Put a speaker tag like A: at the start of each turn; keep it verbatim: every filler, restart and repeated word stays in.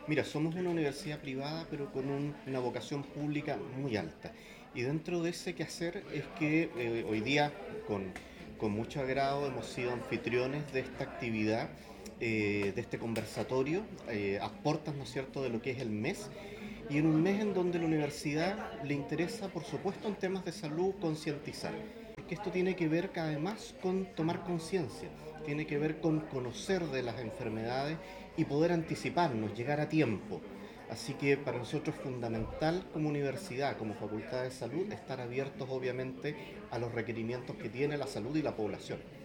A: Mira, somos una universidad privada, pero con un- una vocación pública muy alta. Y dentro de ese quehacer es que eh, hoy día, con, con mucho agrado, hemos sido anfitriones de esta actividad, eh, de este conversatorio, eh, a puertas, ¿no es cierto?, de lo que es el mes. Y en un mes en donde la universidad le interesa, por supuesto, en temas de salud, concientizar. Porque esto tiene que ver, además, con tomar conciencia, tiene que ver con conocer de las enfermedades y poder anticiparnos, llegar a tiempo. Así que para nosotros es fundamental como universidad, como facultad de salud, estar abiertos obviamente a los requerimientos que tiene la salud y la población.